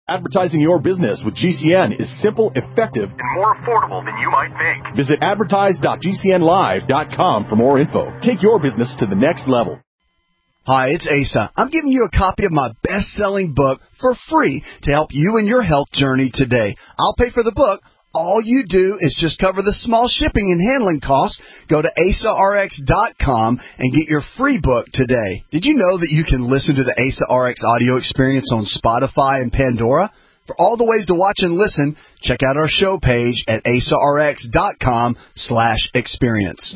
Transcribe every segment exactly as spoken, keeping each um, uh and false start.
Advertising your business with G C N is simple, effective, and more affordable than you might think. Visit advertise dot g c n live dot com for more info. Take your business to the next level. Hi, it's Asa. I'm giving you a copy of my best-selling book for free to help you in your health journey today. I'll pay for the book. All you do is just cover the small shipping and handling costs. Go to asa r x dot com and get your free book today. Did you know that you can listen to the Asa R X audio experience on Spotify and Pandora? For all the ways to watch and listen, check out our show page at asa r x dot com slash experience.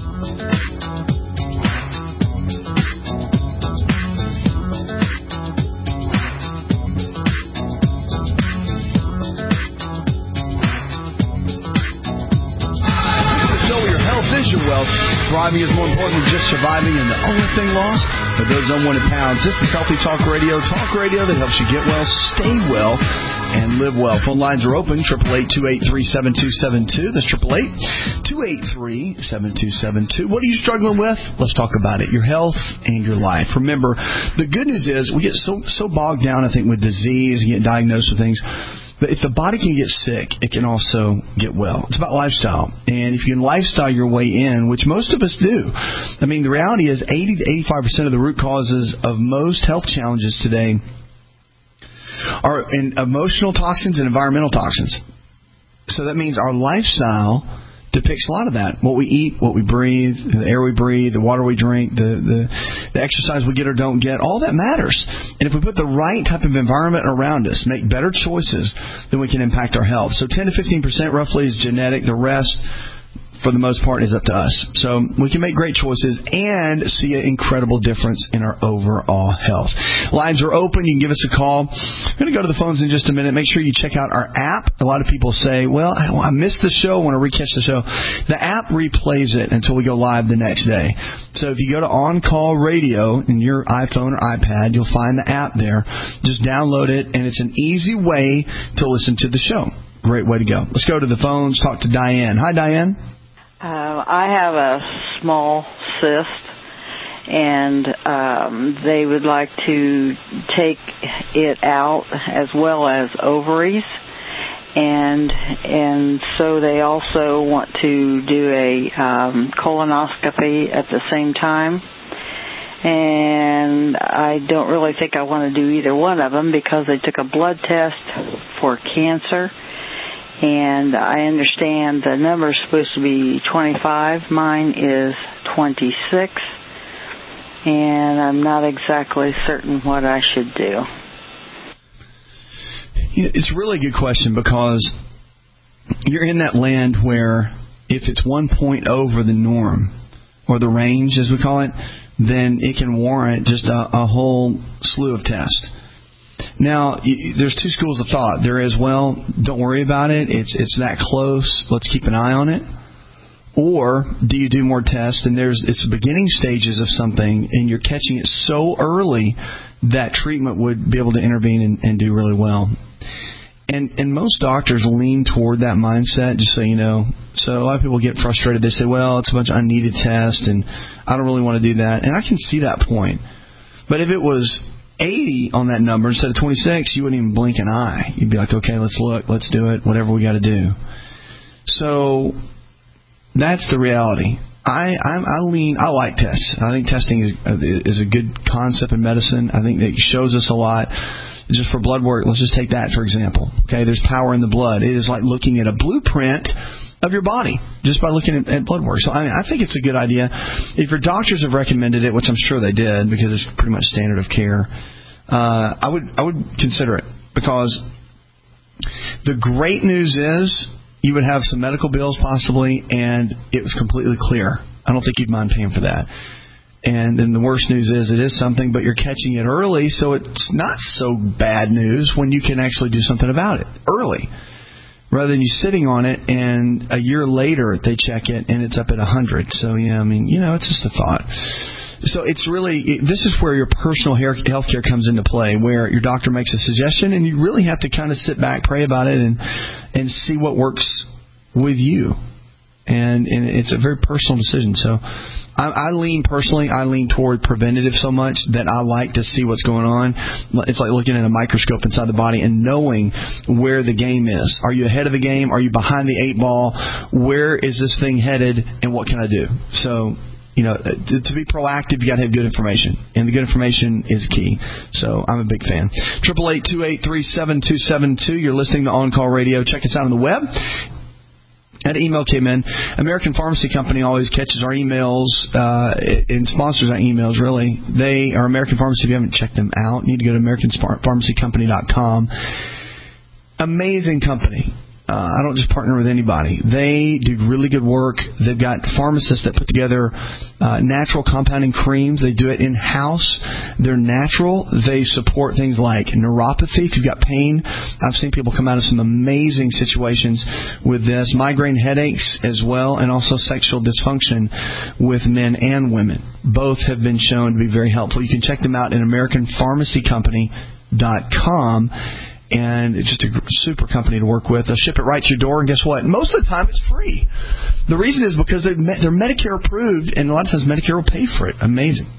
Your wealth. Thriving is more important than just surviving, and the only thing lost are those unwanted pounds. This is Healthy Talk Radio, talk radio that helps you get well, stay well, and live well. Phone lines are open, eight eight eight, two eight three, seven two seven two. That's eight eight eight, two eight three, seven two seven two. What are you struggling with? Let's talk about it. Your health and your life. Remember, the good news is we get so so bogged down, I think, with disease and get diagnosed with things. But if the body can get sick, it can also get well. It's about lifestyle. And if you can lifestyle your way in, which most of us do, I mean, the reality is eighty to eighty-five percent of the root causes of most health challenges today are in emotional toxins and environmental toxins. So that means our lifestyle depicts a lot of that. What we eat, what we breathe, the air we breathe, the water we drink, the, the, the exercise we get or don't get, all that matters. And if we put the right type of environment around us, make better choices, then we can impact our health. So ten to fifteen percent roughly is genetic. The rest, for the most part, is up to us. So we can make great choices and see an incredible difference in our overall health. Lines are open. You can give us a call. I'm going to go to the phones in just a minute. Make sure you check out our app. A lot of people say, well, I, don't, I missed the show. I want to recatch the show. The app replays it until we go live the next day. So if you go to On Call Radio in your iPhone or iPad, you'll find the app there. Just download it, and it's an easy way to listen to the show. Great way to go. Let's go to the phones. Talk to Diane. Hi, Diane. Uh, I have a small cyst, and um, they would like to take it out as well as ovaries, and and so they also want to do a um, colonoscopy at the same time. And I don't really think I want to do either one of them because they took a blood test for cancer. And I understand the number is supposed to be twenty-five. Mine is twenty-six. And I'm not exactly certain what I should do. It's a really good question because you're in that land where if it's one point over the norm, or the range as we call it, then it can warrant just a, a whole slew of tests. Now, there's two schools of thought. There is, well, don't worry about it. It's it's that close. Let's keep an eye on it. Or do you do more tests? And there's it's the beginning stages of something, and you're catching it so early that treatment would be able to intervene and, and do really well. And and most doctors lean toward that mindset, just so you know. So a lot of people get frustrated. They say, well, it's a bunch of unneeded tests, and I don't really want to do that. And I can see that point. But if it was eighty on that number instead of twenty-six, you wouldn't even blink an eye. You'd be like, okay, let's look, let's do it, whatever we got to do. So that's the reality. I I'm, I lean. I like tests. I think testing is is a good concept in medicine. I think it shows us a lot. Just for blood work, let's just take that for example. Okay, there's power in the blood. It is like looking at a blueprint of your body just by looking at, at blood work. So I mean, I think it's a good idea. If your doctors have recommended it, which I'm sure they did because it's pretty much standard of care, uh, I would I would consider it because the great news is you would have some medical bills possibly, and it was completely clear. I don't think you'd mind paying for that. And then the worst news is it is something, but you're catching it early, so it's not so bad news when you can actually do something about it early. Rather than you sitting on it and a year later they check it and it's up at one hundred. So, yeah, I mean, you know, it's just a thought. So it's really, this is where your personal health care comes into play, where your doctor makes a suggestion and you really have to kind of sit back, pray about it, and and see what works with you. And, and it's a very personal decision. So I, I lean personally, I lean toward preventative so much that I like to see what's going on. It's like looking at a microscope inside the body and knowing where the game is. Are you ahead of the game? Are you behind the eight ball? Where is this thing headed? And what can I do? So, you know, to, to be proactive, you got to have good information, and the good information is key. So I'm a big fan. Triple eight two eight three seven two seven two. You're listening to On Call Radio. Check us out on the web. An email came in. American Pharmacy Company always catches our emails uh, and sponsors our emails. Really, they are American Pharmacy. If you haven't checked them out, you need to go to American Pharmacy Company dot com. Amazing company. Uh, I don't just partner with anybody. They do really good work. They've got pharmacists that put together uh, natural compounding creams. They do it in-house. They're natural. They support things like neuropathy. If you've got pain, I've seen people come out of some amazing situations with this. Migraine headaches as well, and also sexual dysfunction with men and women. Both have been shown to be very helpful. You can check them out at American Pharmacy Company dot com. And it's just a super company to work with. They'll ship it right to your door, and guess what? Most of the time, it's free. The reason is because they're, they're Medicare approved, and a lot of times Medicare will pay for it. Amazing.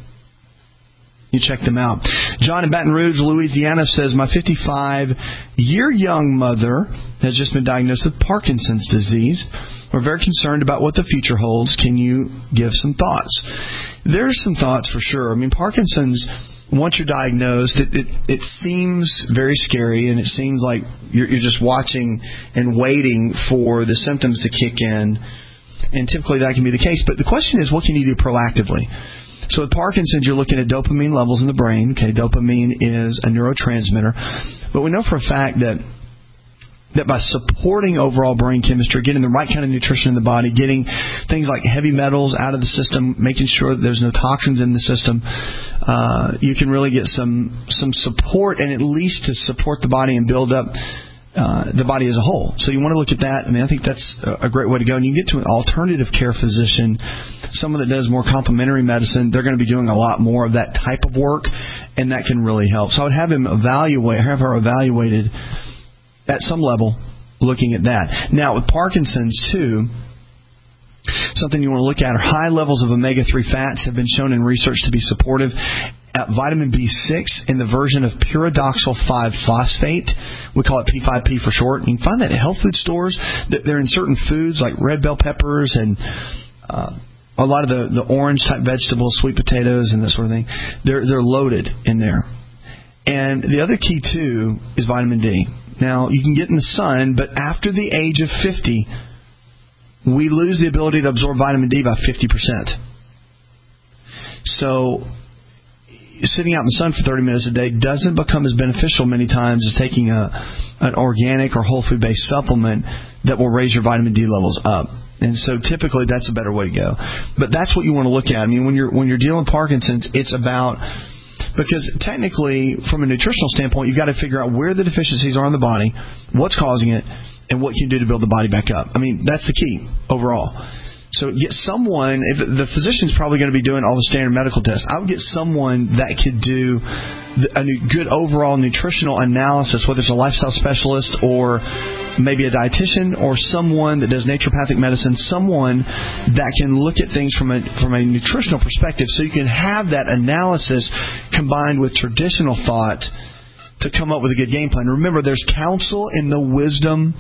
You check them out. John in Baton Rouge, Louisiana says, my fifty-five-year young mother has just been diagnosed with Parkinson's disease. We're very concerned about what the future holds. Can you give some thoughts? There's some thoughts for sure. I mean, Parkinson's, once you're diagnosed, it, it, it seems very scary, and it seems like you're, you're just watching and waiting for the symptoms to kick in, and typically that can be the case. But the question is, what can you do proactively? So with Parkinson's, you're looking at dopamine levels in the brain. Okay, dopamine is a neurotransmitter. But we know for a fact that that by supporting overall brain chemistry, getting the right kind of nutrition in the body, getting things like heavy metals out of the system, making sure that there's no toxins in the system, uh, you can really get some some support, and at least to support the body and build up uh, the body as a whole. So you want to look at that. I mean, I think that's a great way to go. And you can get to an alternative care physician, someone that does more complementary medicine. They're going to be doing a lot more of that type of work, and that can really help. So I would have him evaluate, have her evaluated at some level, looking at that. Now, with Parkinson's, too, something you want to look at are high levels of omega three fats have been shown in research to be supportive. At vitamin B six in the version of pyridoxal five phosphate, we call it P five P for short. You can find that at health food stores. They're in certain foods like red bell peppers and uh, a lot of the, the orange-type vegetables, sweet potatoes and that sort of thing. They're, they're loaded in there. And the other key, too, is vitamin D. Now, you can get in the sun, but after the age of fifty, we lose the ability to absorb vitamin D by fifty percent. So, sitting out in the sun for thirty minutes a day doesn't become as beneficial many times as taking a an organic or whole food-based supplement that will raise your vitamin D levels up. And so, typically, that's a better way to go. But that's what you want to look at. I mean, when you're when you're dealing with Parkinson's, it's about... Because technically, from a nutritional standpoint, you've got to figure out where the deficiencies are in the body, what's causing it, and what you can do to build the body back up. I mean, that's the key overall. So get someone, if the physician's probably going to be doing all the standard medical tests, I would get someone that could do a good overall nutritional analysis, whether it's a lifestyle specialist or maybe a dietitian or someone that does naturopathic medicine, someone that can look at things from a from a nutritional perspective, so you can have that analysis combined with traditional thought to come up with a good game plan. Remember, there's counsel in the wisdom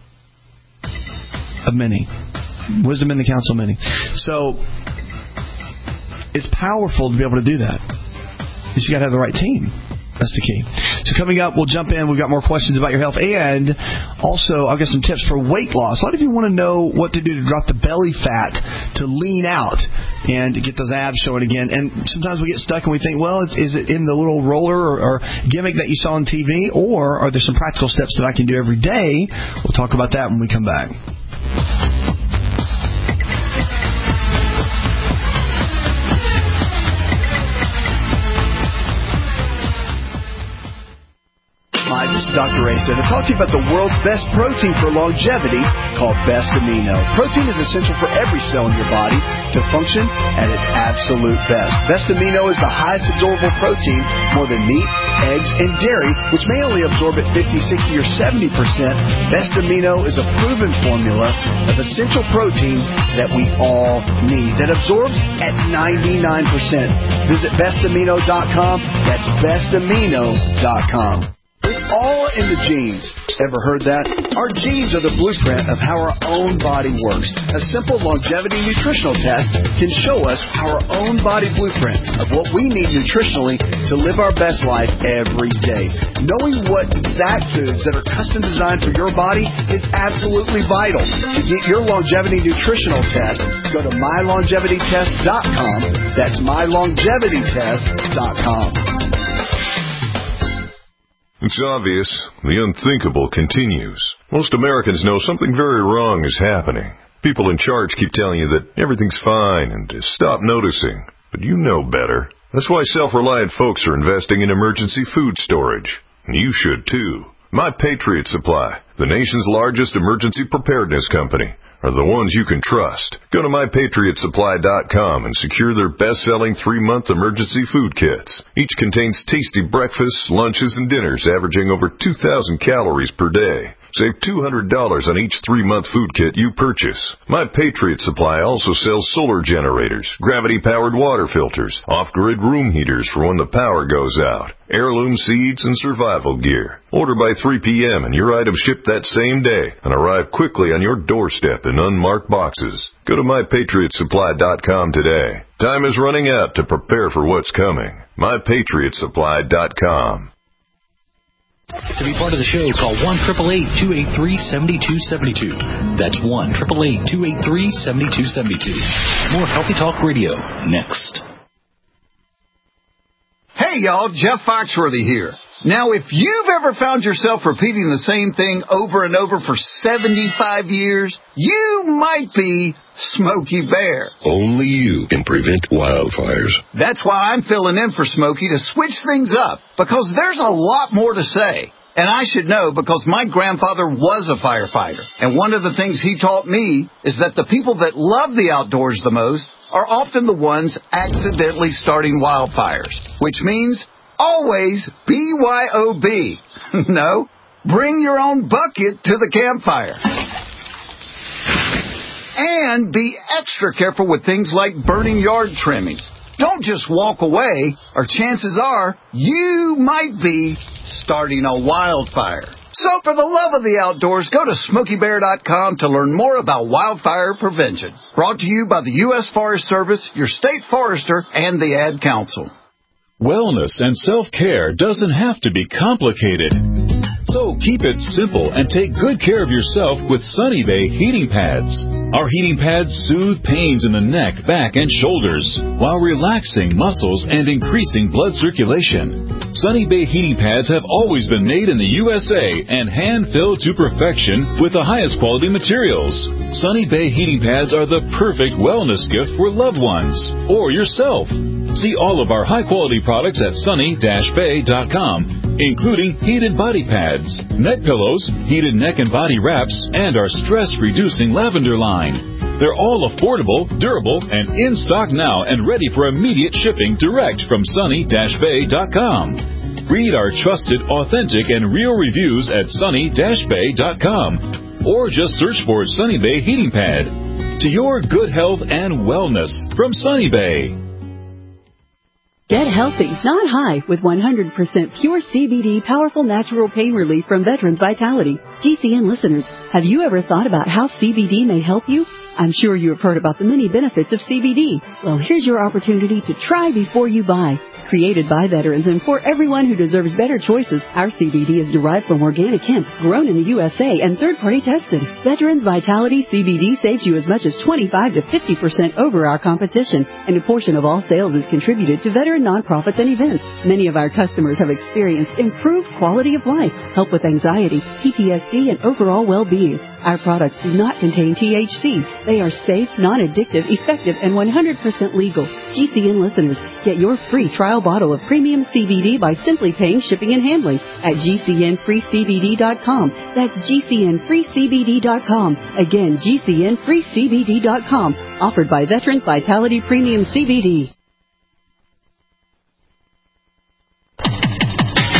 of many. Wisdom in the counsel of many. So it's powerful to be able to do that. You just got to have the right team. That's the key. So coming up, we'll jump in. We've got more questions about your health. And also, I'll get some tips for weight loss. A lot of you want to know what to do to drop the belly fat, to lean out, and to get those abs showing again. And sometimes we get stuck and we think, well, is it in the little roller or, or gimmick that you saw on T V? Or are there some practical steps that I can do every day? We'll talk about that when we come back. Hi, this is Doctor Ray, and to talk to you about the world's best protein for longevity called Best Amino. Protein is essential for every cell in your body to function at its absolute best. Best Amino is the highest absorbable protein, more than meat, eggs, and dairy, which may only absorb at fifty, sixty, or seventy percent, Best Amino is a proven formula of essential proteins that we all need that absorbs at ninety-nine percent. Visit best amino dot com. That's best amino dot com. It's all in the genes. Ever heard that? Our genes are the blueprint of how our own body works. A simple longevity nutritional test can show us our own body blueprint of what we need nutritionally to live our best life every day. Knowing what exact foods that are custom designed for your body is absolutely vital. To get your longevity nutritional test, go to my longevity test dot com. That's my longevity test dot com. It's obvious. The unthinkable continues. Most Americans know something very wrong is happening. People in charge keep telling you that everything's fine and to stop noticing. But you know better. That's why self-reliant folks are investing in emergency food storage. And you should too. My Patriot Supply, the nation's largest emergency preparedness company, are the ones you can trust. Go to my patriot supply dot com and secure their best-selling three-month emergency food kits. Each contains tasty breakfasts, lunches, and dinners averaging over two thousand calories per day. Save two hundred dollars on each three-month food kit you purchase. My Patriot Supply also sells solar generators, gravity-powered water filters, off-grid room heaters for when the power goes out, heirloom seeds, and survival gear. Order by three p.m. and your items ship that same day and arrive quickly on your doorstep in unmarked boxes. Go to my patriot supply dot com today. Time is running out to prepare for what's coming. my patriot supply dot com. To be part of the show, call one eight eight eight, two eight three, seven two seven two. That's one eight eight eight, two eight three, seven two seven two. More Healthy Talk Radio next. Hey, y'all, Jeff Foxworthy here. Now, if you've ever found yourself repeating the same thing over and over for seventy-five years, you might be Smokey Bear. Only you can prevent wildfires. That's why I'm filling in for Smokey to switch things up, because there's a lot more to say. And I should know because my grandfather was a firefighter. And one of the things he taught me is that the people that love the outdoors the most are often the ones accidentally starting wildfires, which means always B Y O B. No, bring your own bucket to the campfire. And be extra careful with things like burning yard trimmings. Don't just walk away, or chances are you might be starting a wildfire. So for the love of the outdoors, go to smokey bear dot com to learn more about wildfire prevention. Brought to you by the U S Forest Service, your state forester, and the Ad Council. Wellness and self-care doesn't have to be complicated. So keep it simple and take good care of yourself with Sunny Bay heating pads. Our heating pads soothe pains in the neck, back, and shoulders while relaxing muscles and increasing blood circulation. Sunny Bay heating pads have always been made in the U S A and hand-filled to perfection with the highest quality materials. Sunny Bay heating pads are the perfect wellness gift for loved ones or yourself. See all of our high-quality products at sunny dash bay dot com, including heated body pads, neck pillows, heated neck and body wraps, and our stress-reducing lavender line. They're all affordable, durable, and in stock now and ready for immediate shipping direct from sunny dash bay dot com. Read our trusted, authentic, and real reviews at sunny dash bay dot com or just search for Sunny Bay Heating Pad. To your good health and wellness from Sunny Bay. Get healthy, not high, with one hundred percent pure C B D powerful natural pain relief from Veterans Vitality. G C N listeners, have you ever thought about how C B D may help you? I'm sure you have heard about the many benefits of C B D. Well, here's your opportunity to try before you buy. Created by veterans and for everyone who deserves better choices, our C B D is derived from organic hemp, grown in the U S A, and third-party tested. Veterans Vitality C B D saves you as much as twenty-five to fifty percent over our competition, and a portion of all sales is contributed to veteran nonprofits and events. Many of our customers have experienced improved quality of life, help with anxiety, P T S D, and overall well-being. Our products do not contain T H C. They are safe, non-addictive, effective, and one hundred percent legal. G C N listeners, get your free trial bottle of premium C B D by simply paying shipping and handling at G C N free C B D dot com. That's G C N free C B D dot com. Again, G C N free C B D dot com. Offered by Veterans Vitality Premium C B D.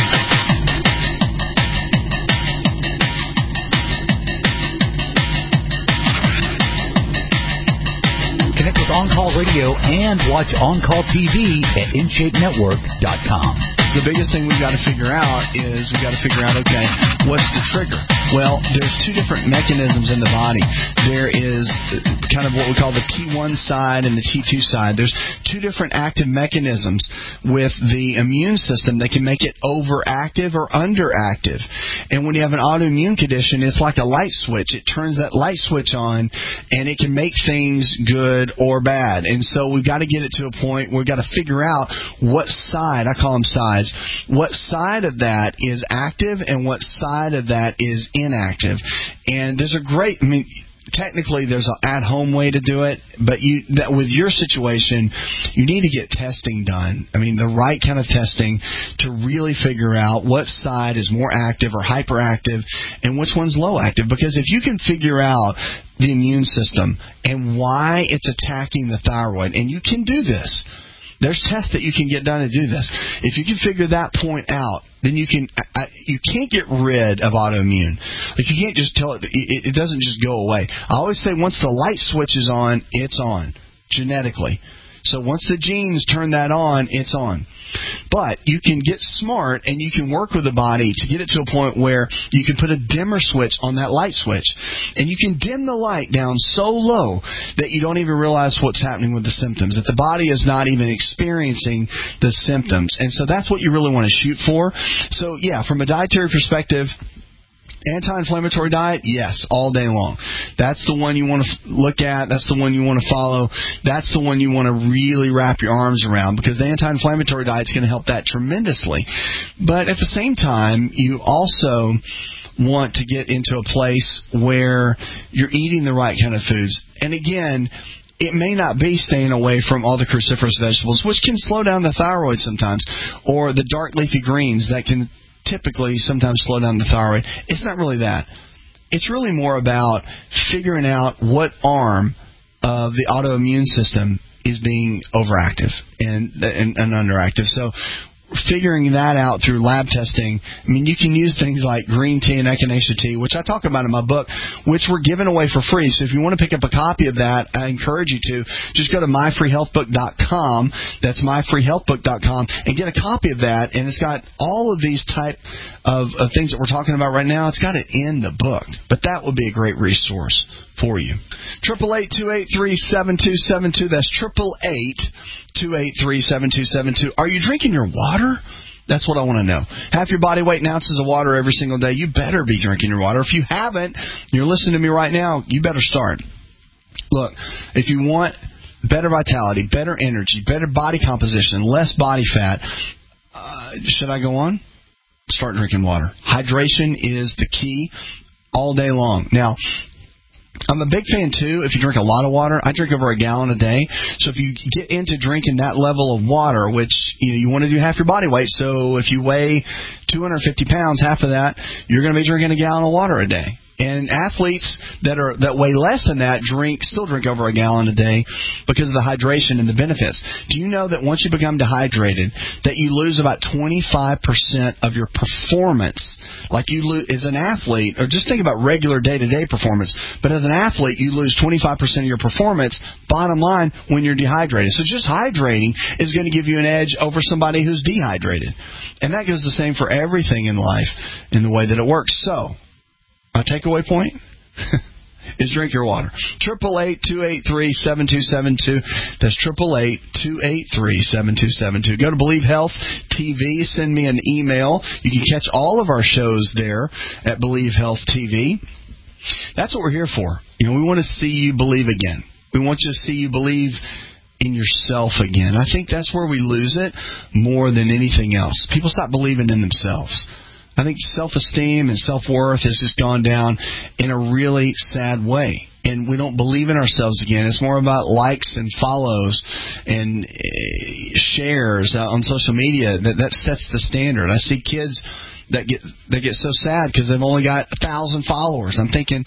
Radio and watch On-Call T V at in shape network dot com. The biggest thing we've got to figure out is we've got to figure out, okay, what's the trigger? Well, there's two different mechanisms in the body. There is kind of what we call the T one side and the T two side. There's two different active mechanisms with the immune system that can make it overactive or underactive. And when you have an autoimmune condition, it's like a light switch. It turns that light switch on, and it can make things good or bad. And so we've got to get it to a point where we've got to figure out what side, I call them sides, what side of that is active and what side of that is inactive. And there's a great, I mean, technically there's an at-home way to do it, but you that with your situation, you need to get testing done. I mean, the right kind of testing to really figure out what side is more active or hyperactive and which one's low active. Because if you can figure out the immune system and why it's attacking the thyroid, and you can do this. There's tests that you can get done to do this. If you can figure that point out, then you can. I, you can't get rid of autoimmune. Like you can't just tell it, it. It doesn't just go away. I always say once the light switch is on, it's on genetically. So once the genes turn that on, it's on. But you can get smart and you can work with the body to get it to a point where you can put a dimmer switch on that light switch. And you can dim the light down so low that you don't even realize what's happening with the symptoms, that the body is not even experiencing the symptoms. And so that's what you really want to shoot for. So, yeah, from a dietary perspective, anti-inflammatory diet, yes, all day long. That's the one you want to f- look at. That's the one you want to follow. That's the one you want to really wrap your arms around, because the anti-inflammatory diet is going to help that tremendously. But at the same time, you also want to get into a place where you're eating the right kind of foods. And again, it may not be staying away from all the cruciferous vegetables, which can slow down the thyroid sometimes, or the dark leafy greens that can typically sometimes slow down the thyroid. It's not really that. It's really more about figuring out what arm of the autoimmune system is being overactive and, and, and underactive. So figuring that out through lab testing, I mean, you can use things like green tea and echinacea tea, which I talk about in my book, which we're giving away for free. So if you want to pick up a copy of that, I encourage you to. Just go to my free health book dot com. That's my free health book dot com, and get a copy of that. And it's got all of these type of, of things that we're talking about right now. It's got it in the book. But that would be a great resource for you. Triple eight two eight three seven two seven two. That's triple eight two eight three seven two seven two. Are you drinking your water? That's what I want to know. Half your body weight in ounces of water every single day. You better be drinking your water. If you haven't, you're listening to me right now, you better start. Look, if you want better vitality, better energy, better body composition, less body fat, uh, should I go on? Start drinking water. Hydration is the key all day long. Now, I'm a big fan, too, if you drink a lot of water. I drink over a gallon a day. So if you get into drinking that level of water, which you know, you want to do half your body weight, so if you weigh two hundred fifty pounds, half of that, you're going to be drinking a gallon of water a day. And athletes that are that weigh less than that drink still drink over a gallon a day because of the hydration and the benefits. Do you know that once you become dehydrated, that you lose about twenty-five percent of your performance? Like you lose as an athlete, or just think about regular day-to-day performance. But as an athlete, you lose twenty-five percent of your performance, bottom line, when you're dehydrated. So just hydrating is going to give you an edge over somebody who's dehydrated. And that goes the same for everything in life in the way that it works. So, my takeaway point is drink your water. Triple eight two eight three seven two seven two. That's triple eight two eight three seven two seven two. Go to Believe Health T V. Send me an email. You can catch all of our shows there at Believe Health T V. That's what we're here for. You know, we want to see you believe again. We want you to see you believe in yourself again. I think that's where we lose it more than anything else. People stop believing in themselves. I think self-esteem and self-worth has just gone down in a really sad way. And we don't believe in ourselves again. It's more about likes and follows and shares on social media. That that sets the standard. I see kids that get that get so sad because they've only got a thousand followers. I'm thinking,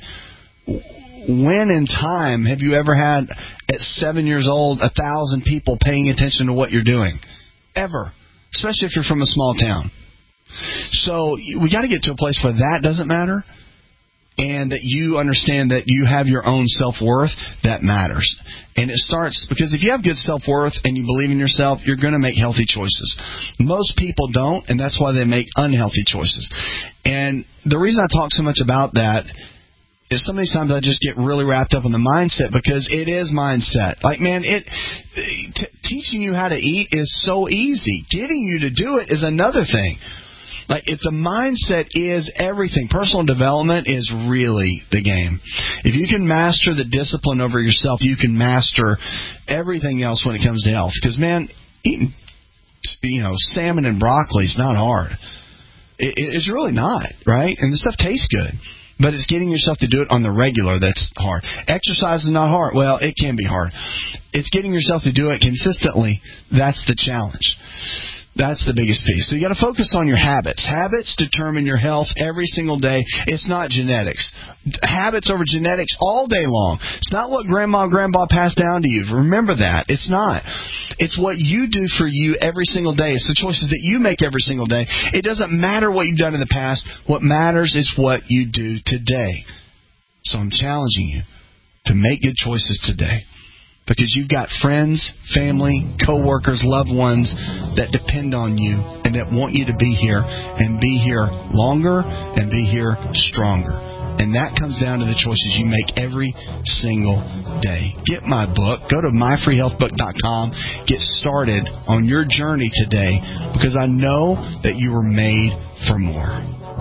when in time have you ever had, at seven years old, a thousand people paying attention to what you're doing? Ever. Especially if you're from a small town. So we got to get to a place where that doesn't matter. and that you understand that you have your own self-worth, that matters. And it starts because if you have good self-worth and you believe in yourself, you're going to make healthy choices. Most people don't, and that's why they make unhealthy choices. And the reason I talk so much about that is some of these times I just get really wrapped up in the mindset because it is mindset. Like, man, it t- teaching you how to eat is so easy. Getting you to do it is another thing. Like, if the mindset is everything, personal development is really the game. If you can master the discipline over yourself, you can master everything else when it comes to health. Because, man, eating, you know, salmon and broccoli is not hard. It, it's really not, right? And the stuff tastes good. But it's getting yourself to do it on the regular that's hard. Exercise is not hard. Well, it can be hard. It's getting yourself to do it consistently. That's the challenge. That's the biggest piece. So you got to focus on your habits. Habits determine your health every single day. It's not genetics. Habits over genetics all day long. It's not what grandma and grandpa passed down to you. Remember that. It's not. It's what you do for you every single day. It's the choices that you make every single day. It doesn't matter what you've done in the past. What matters is what you do today. So I'm challenging you to make good choices today. Because you've got friends, family, coworkers, loved ones that depend on you and that want you to be here and be here longer and be here stronger. And that comes down to the choices you make every single day. Get my book. Go to my free health book dot com. Get started on your journey today because I know that you were made for more.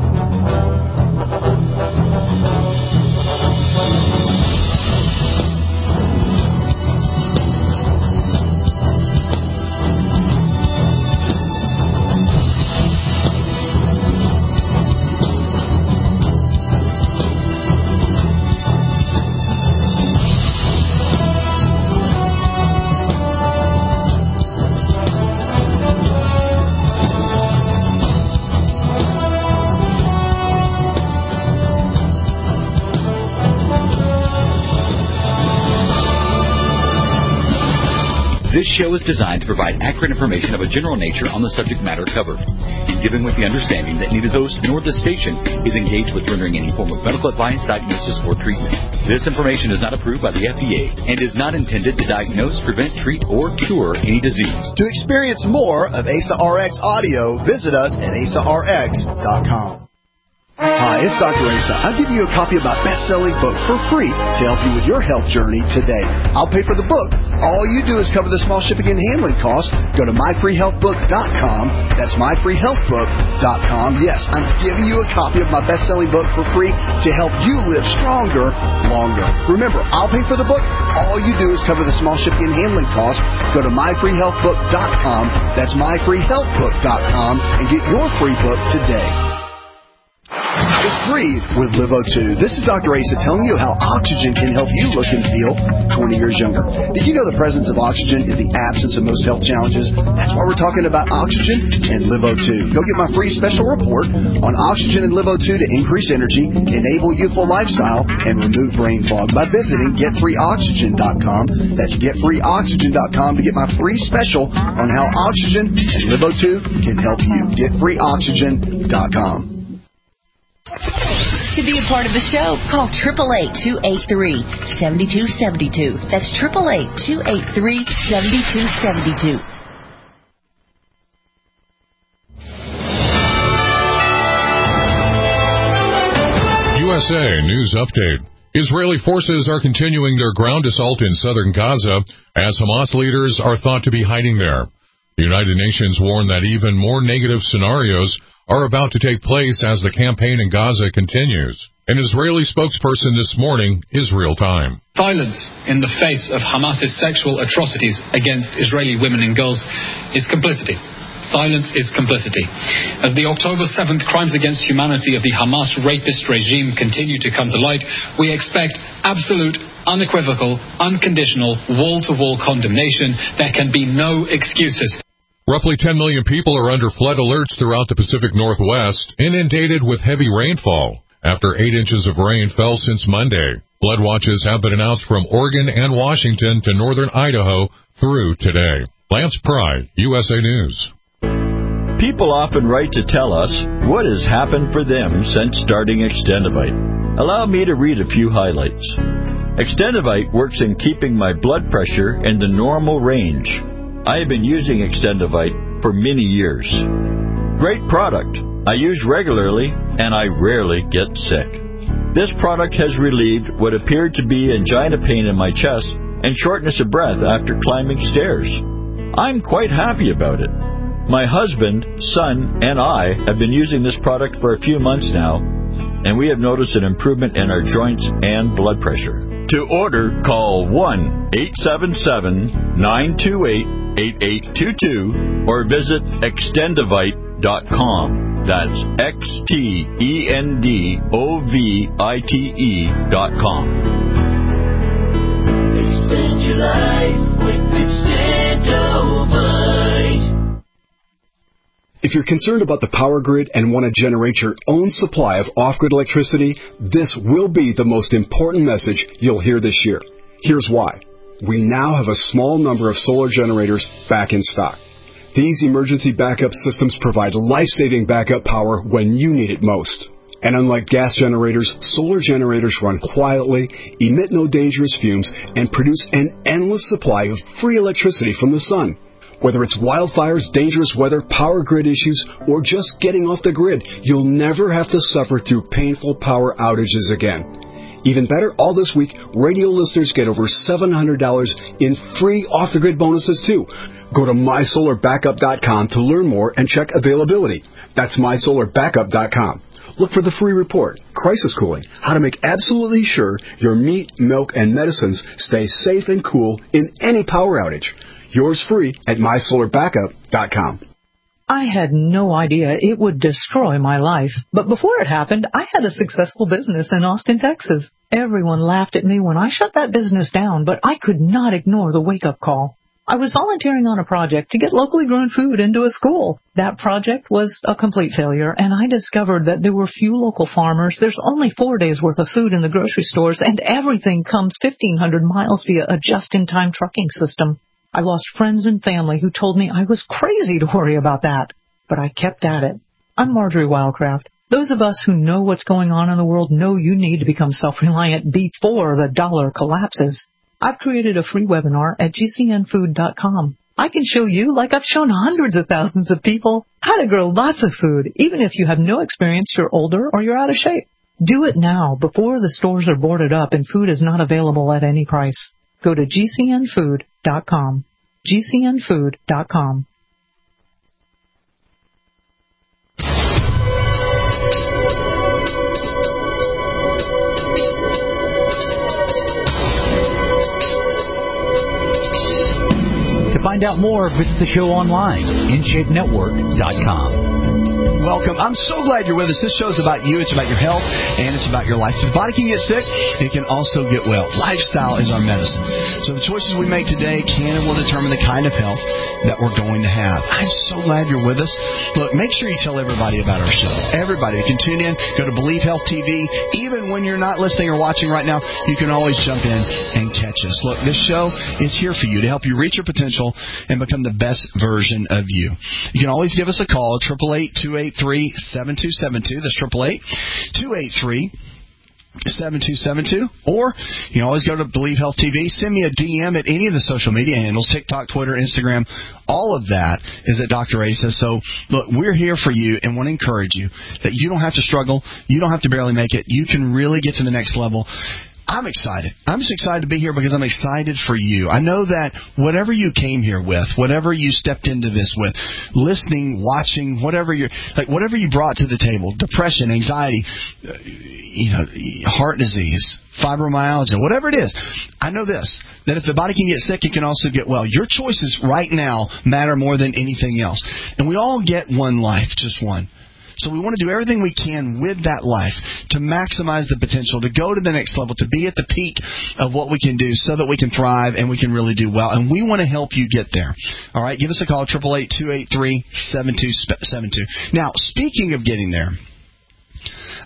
This show is designed to provide accurate information of a general nature on the subject matter covered, given with the understanding that neither host nor the station is engaged with rendering any form of medical advice, diagnosis, or treatment. This information is not approved by the F D A and is not intended to diagnose, prevent, treat, or cure any disease. To experience more of A S A R X audio, visit us at A S A R X dot com. Hi, it's Doctor Asa. I'm giving you a copy of my best-selling book for free to help you with your health journey today. I'll pay for the book. All you do is cover the small shipping and handling costs. Go to my free health book dot com. That's my free health book dot com. Yes, I'm giving you a copy of my best-selling book for free to help you live stronger, longer. Remember, I'll pay for the book. All you do is cover the small shipping and handling costs. Go to my free health book dot com. That's my free health book dot com and get your free book today. It's Breathe with Live O two. This is Doctor Asa telling you how oxygen can help you look and feel twenty years younger. Did you know the presence of oxygen is the absence of most health challenges? That's why we're talking about oxygen and Live O two. Go get my free special report on oxygen and Live O two to increase energy, enable youthful lifestyle, and remove brain fog by visiting get free oxygen dot com. That's get free oxygen dot com to get my free special on how oxygen and Live O two can help you. get free oxygen dot com. To be a part of the show, call eight eight eight, two eight three, seven two seven two. That's eight eight eight, two eight three, seven two seven two. U S A News Update. Israeli forces are continuing their ground assault in southern Gaza as Hamas leaders are thought to be hiding there. The United Nations warned that even more negative scenarios are about to take place as the campaign in Gaza continues. An Israeli spokesperson this morning, Israel Time. Silence in the face of Hamas's sexual atrocities against Israeli women and girls is complicity. Silence is complicity. As the October seventh crimes against humanity of the Hamas rapist regime continue to come to light, we expect absolute, unequivocal, unconditional, wall-to-wall condemnation. There can be no excuses. Roughly ten million people are under flood alerts throughout the Pacific Northwest, inundated with heavy rainfall after eight inches of rain fell since Monday. Flood watches have been announced from Oregon and Washington to northern Idaho through today. Lance Pry, U S A News. People often write to tell us what has happened for them since starting Extendivite. Allow me to read a few highlights. Extendivite works in keeping my blood pressure in the normal range. I have been using Extendivite for many years. Great product. I use regularly, and I rarely get sick. This product has relieved what appeared to be angina pain in my chest and shortness of breath after climbing stairs. I'm quite happy about it. My husband, son, and I have been using this product for a few months now, and we have noticed an improvement in our joints and blood pressure. To order, call one eight seven seven, nine two eight, eight eight two two or visit extendivite dot com. That's X T E N D O V I T E dot com. Extend your life with Extendivite. If you're concerned about the power grid and want to generate your own supply of off-grid electricity, this will be the most important message you'll hear this year. Here's why. We now have a small number of solar generators back in stock. These emergency backup systems provide life-saving backup power when you need it most. And unlike gas generators, solar generators run quietly, emit no dangerous fumes, and produce an endless supply of free electricity from the sun. Whether it's wildfires, dangerous weather, power grid issues, or just getting off the grid, you'll never have to suffer through painful power outages again. Even better, all this week, radio listeners get over seven hundred dollars in free off-the-grid bonuses, too. Go to my solar backup dot com to learn more and check availability. That's my solar backup dot com. Look for the free report, Crisis Cooling, how to make absolutely sure your meat, milk, and medicines stay safe and cool in any power outage. Yours free at my solar backup dot com. I had no idea it would destroy my life. But before it happened, I had a successful business in Austin, Texas. Everyone laughed at me when I shut that business down, but I could not ignore the wake-up call. I was volunteering on a project to get locally grown food into a school. That project was a complete failure, and I discovered that there were few local farmers. There's only four days' worth of food in the grocery stores, and everything comes fifteen hundred miles via a just-in-time trucking system. I lost friends and family who told me I was crazy to worry about that, but I kept at it. I'm Marjorie Wildcraft. Those of us who know what's going on in the world know you need to become self-reliant before the dollar collapses. I've created a free webinar at G C N food dot com. I can show you, like I've shown hundreds of thousands of people, how to grow lots of food, even if you have no experience, you're older, or you're out of shape. Do it now before the stores are boarded up and food is not available at any price. Go to G C N food dot com. G C N food dot com. To find out more, visit the show online, in shape network dot com. Welcome. I'm so glad you're with us. This show's about you. It's about your health, and it's about your life. If the body can get sick, it can also get well. Lifestyle is our medicine. So the choices we make today can and will determine the kind of health that we're going to have. I'm so glad you're with us. Look, make sure you tell everybody about our show. Everybody can tune in. Go to Believe Health T V. Even when you're not listening or watching right now, you can always jump in and catch us. Look, this show is here for you to help you reach your potential and become the best version of you. You can always give us a call, eight eight eight, two eight three, seven two seven two. That's eight eight eight, two eight three, seven two seven two. Or you can always go to Believe Health T V. Send me a D M at any of the social media handles, TikTok, Twitter, Instagram. All of that is at Doctor Asa. So, look, we're here for you and want to encourage you that you don't have to struggle. You don't have to barely make it. You can really get to the next level. I'm excited. I'm just excited to be here because I'm excited for you. I know that whatever you came here with, whatever you stepped into this with, listening, watching, whatever you're, like whatever you brought to the table, depression, anxiety, you know, heart disease, fibromyalgia, whatever it is, I know this, that if the body can get sick, it can also get well. Your choices right now matter more than anything else. And we all get one life, just one. So we want to do everything we can with that life to maximize the potential, to go to the next level, to be at the peak of what we can do so that we can thrive and we can really do well. And we want to help you get there. All right, give us a call, eight eight eight, two eight three, seven two seven two. Now, speaking of getting there,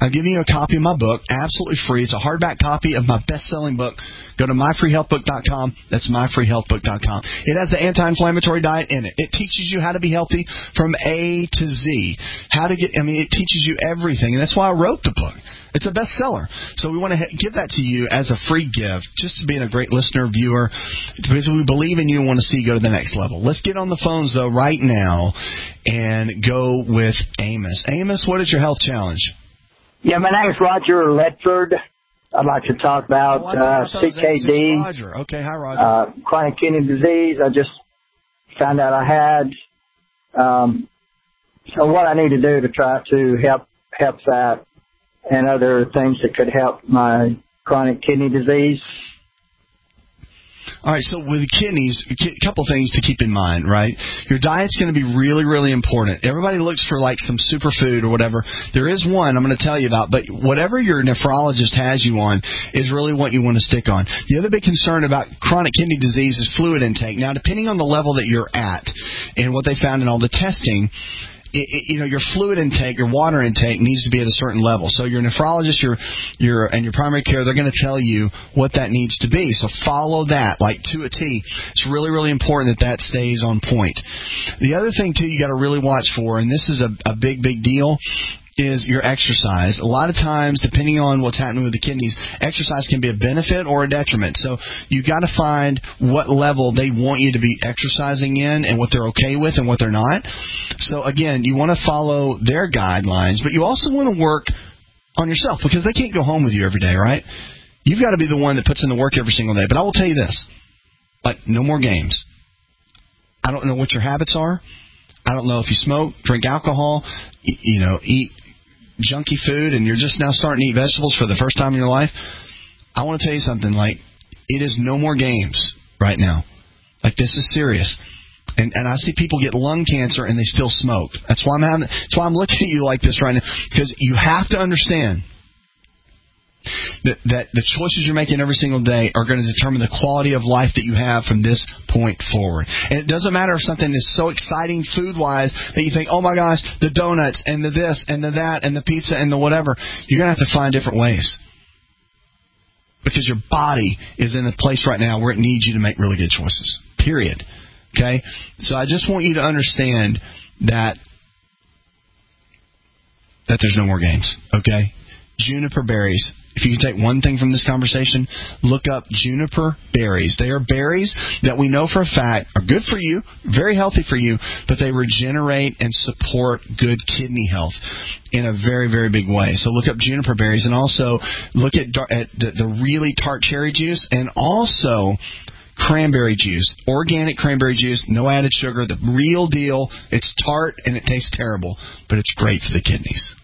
I'm giving you a copy of my book, absolutely free. It's a hardback copy of my best-selling book. Go to my free health book dot com. That's my free health book dot com. It has the anti-inflammatory diet in it. It teaches you how to be healthy from A to Z. How to get, I mean, it teaches you everything. And that's why I wrote the book. It's a bestseller. So we want to give that to you as a free gift, just to being a great listener, viewer, because we believe in you and want to see you go to the next level. Let's get on the phones, though, right now and go with Amos. Amos, what is your health challenge? Yeah, my name is Roger Ledford. I'd like to talk about oh, uh, C K D, Roger. Okay, hi, Roger. Uh, chronic kidney disease. I just found out I had. Um, so what I need to do to try to help help that and other things that could help my chronic kidney disease. All right, so with kidneys, a couple things to keep in mind, right? Your diet's going to be really, really important. Everybody looks for like some superfood or whatever. There is one I'm going to tell you about, but whatever your nephrologist has you on is really what you want to stick on. The other big concern about chronic kidney disease is fluid intake. Now, depending on the level that you're at and what they found in all the testing, It, it, you know, your fluid intake, your water intake needs to be at a certain level. So your nephrologist, your your and your primary care, they're going to tell you what that needs to be. So follow that like to a T. It's really, really important that that stays on point. The other thing too, you got to really watch for, and this is a, a big, big deal, is your exercise. A lot of times, depending on what's happening with the kidneys, exercise can be a benefit or a detriment. So you got to find what level they want you to be exercising in and what they're okay with and what they're not. So again, you want to follow their guidelines, but you also want to work on yourself because they can't go home with you every day, right? You've got to be the one that puts in the work every single day. But I will tell you this, like no more games. I don't know what your habits are. I don't know if you smoke, drink alcohol, you know, eat junky food, and you're just now starting to eat vegetables for the first time in your life. I want to tell you something, like, it is no more games right now. Like, this is serious. And and I see people get lung cancer and they still smoke. That's why I'm having, that's why I'm looking at you like this right now, because you have to understand that, that the choices you're making every single day are going to determine the quality of life that you have from this point forward. And it doesn't matter if something is so exciting food-wise that you think, oh my gosh, the donuts and the this and the that and the pizza and the whatever. You're going to have to find different ways. Because your body is in a place right now where it needs you to make really good choices. Period. Okay? So I just want you to understand that that there's no more games. Okay? Juniper berries. If you can take one thing from this conversation, look up juniper berries. They are berries that we know for a fact are good for you, very healthy for you, but they regenerate and support good kidney health in a very, very big way. So look up juniper berries, and also look at, at the, the really tart cherry juice, and also cranberry juice, organic cranberry juice, no added sugar, the real deal. It's tart and it tastes terrible, but it's great for the kidneys.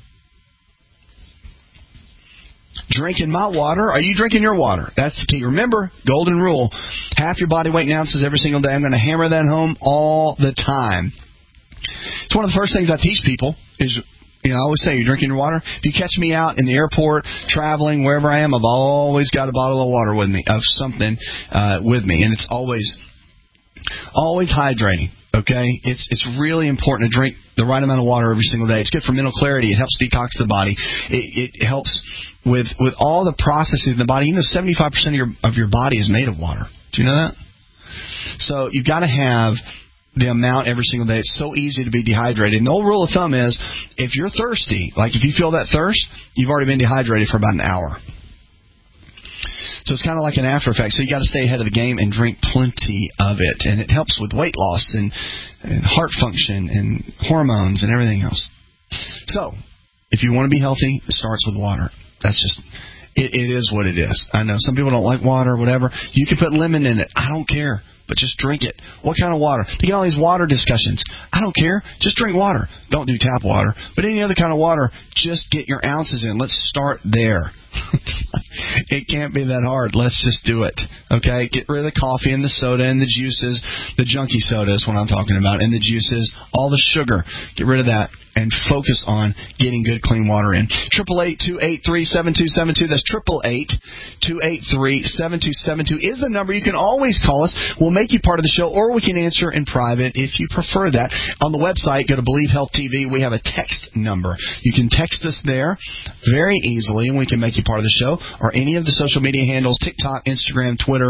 Drinking my water. Are you drinking your water? That's the key. Remember, golden rule, half your body weight in ounces every single day. I'm going to hammer that home all the time. It's one of the first things I teach people is, you know, I always say, you're drinking your water. If you catch me out in the airport, traveling, wherever I am, I've always got a bottle of water with me, of something uh, with me. And it's always, always hydrating. Okay, it's it's really important to drink the right amount of water every single day. It's good for mental clarity. It helps detox the body. It, it helps with with all the processes in the body. You know, seventy-five percent of your of your body is made of water. Do you know that? So you've got to have the amount every single day. It's so easy to be dehydrated. And the old rule of thumb is, if you're thirsty, like if you feel that thirst, you've already been dehydrated for about an hour. So it's kind of like an after effect. So you got to stay ahead of the game and drink plenty of it. And it helps with weight loss and, and heart function and hormones and everything else. So if you want to be healthy, it starts with water. That's just, it, it is what it is. I know some people don't like water or whatever. You can put lemon in it. I don't care. But just drink it. What kind of water? They get all these water discussions. I don't care. Just drink water. Don't do tap water. But any other kind of water, just get your ounces in. Let's start there. It can't be that hard. Let's just do it. Okay, get rid of the coffee and the soda and the juices, the junky soda is what I'm talking about, and the juices, all the sugar. Get rid of that and focus on getting good, clean water in. eight eight eight, two eight three, seven two seven two. That's eight eight eight, two eight three, seven two seven two is the number. You can always call us. We'll make you part of the show, or we can answer in private if you prefer that. On the website, go to Believe Health T V. We have a text number. You can text us there very easily, and we can make you part of the show, or any of the social media handles, TikTok, Instagram, Twitter.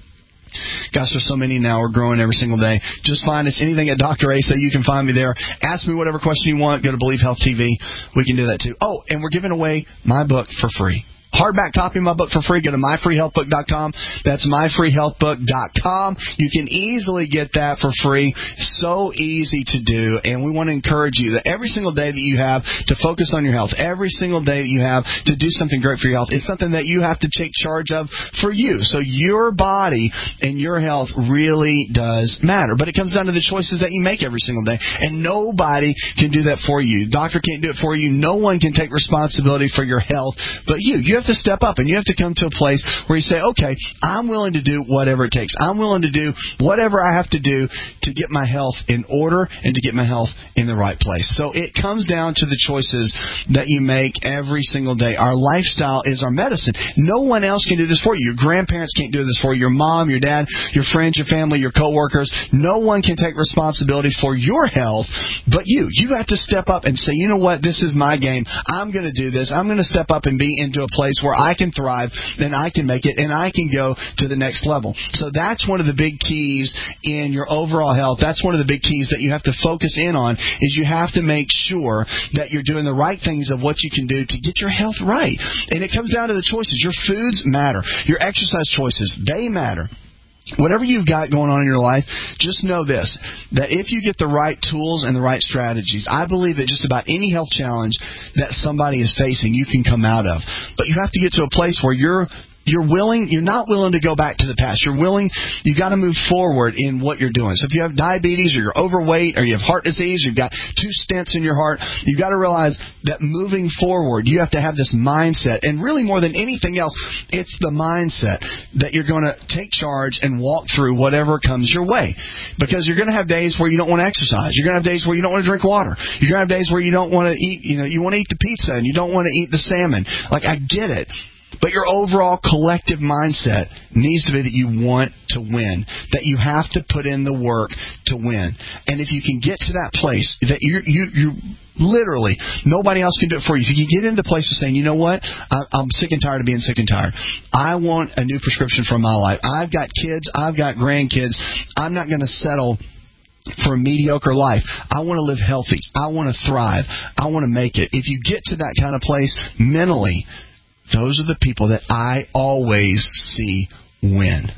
Gosh, there's so many now. We're growing every single day. Just find us anything at Doctor Asa. You can find me there. Ask me whatever question you want. Go to Believe Health T V. We can do that too. Oh, and we're giving away my book for free. Hardback copy of my book for free. Go to my free health book dot com. That's my free health book dot com. You can easily get that for free. So easy to do. And we want to encourage you that every single day that you have to focus on your health, every single day that you have to do something great for your health, it's something that you have to take charge of for you. So your body and your health really does matter. But it comes down to the choices that you make every single day. And nobody can do that for you. Doctor can't do it for you. No one can take responsibility for your health but you. You have to step up, and you have to come to a place where you say, okay, I'm willing to do whatever it takes. I'm willing to do whatever I have to do to get my health in order and to get my health in the right place. So it comes down to the choices that you make every single day. Our lifestyle is our medicine. No one else can do this for you. Your grandparents can't do this for you. Your mom, your dad, your friends, your family, your coworkers. No one can take responsibility for your health but you. You have to step up and say, you know what, this is my game. I'm going to do this. I'm going to step up and be into a place where I can thrive, then I can make it, and I can go to the next level. So that's one of the big keys in your overall health. That's one of the big keys that you have to focus in on, is you have to make sure that you're doing the right things of what you can do to get your health right. And it comes down to the choices. Your foods matter. Your exercise choices, they matter. Whatever you've got going on in your life, just know this, that if you get the right tools and the right strategies, I believe that just about any health challenge that somebody is facing, you can come out of. But you have to get to a place where you're You're willing, you're not willing to go back to the past. You're willing, you got to move forward in what you're doing. So if you have diabetes or you're overweight or you have heart disease, you've got two stents in your heart, you've got to realize that moving forward, you have to have this mindset. And really more than anything else, it's the mindset that you're going to take charge and walk through whatever comes your way. Because you're going to have days where you don't want to exercise. You're going to have days where you don't want to drink water. You're going to have days where you don't want to eat, you know, you want to eat the pizza and you don't want to eat the salmon. Like, I get it. But your overall collective mindset needs to be that you want to win, that you have to put in the work to win. And if you can get to that place, that you you you literally, nobody else can do it for you. If you can get into the place of saying, you know what, I, I'm sick and tired of being sick and tired. I want a new prescription for my life. I've got kids. I've got grandkids. I'm not going to settle for a mediocre life. I want to live healthy. I want to thrive. I want to make it. If you get to that kind of place mentally, those are the people that I always see win.